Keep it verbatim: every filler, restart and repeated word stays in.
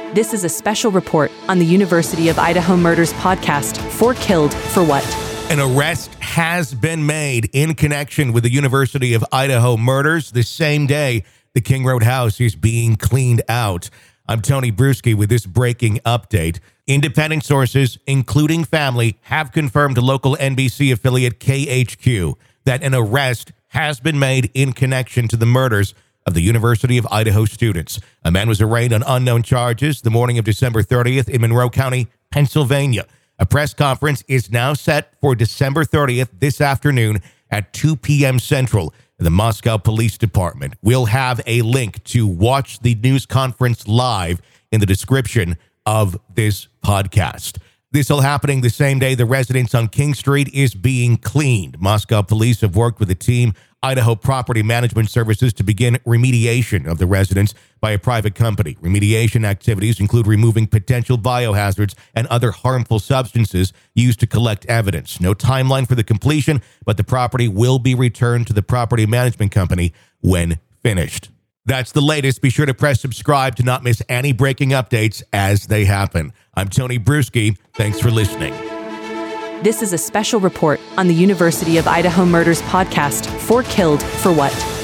This is a special report on the University of Idaho Murders podcast, Four Killed for What? An arrest has been made in connection with the University of Idaho murders the same day the King Road house is being cleaned out. I'm Tony Bruschi with this breaking update. Independent sources, including family, have confirmed to local N B C affiliate K H Q that an arrest has been made in connection to the murders of the University of Idaho students. A man was arraigned on unknown charges the morning of December thirtieth in Monroe County, Pennsylvania. A press conference is now set for December thirtieth this afternoon at two p.m. Central in the Moscow Police Department. We'll have a link to watch the news conference live in the description of this podcast. This all happening the same day the residence on King Street is being cleaned. Moscow police have worked with a team, Idaho Property Management Services, to begin remediation of the residence by a private company. Remediation activities include removing potential biohazards and other harmful substances used to collect evidence. No timeline for the completion, but the property will be returned to the property management company when finished. That's the latest. Be sure to press subscribe to not miss any breaking updates as they happen. I'm Tony Bruschi. Thanks for listening. This is a special report on the University of Idaho Murders podcast, Four Killed for What?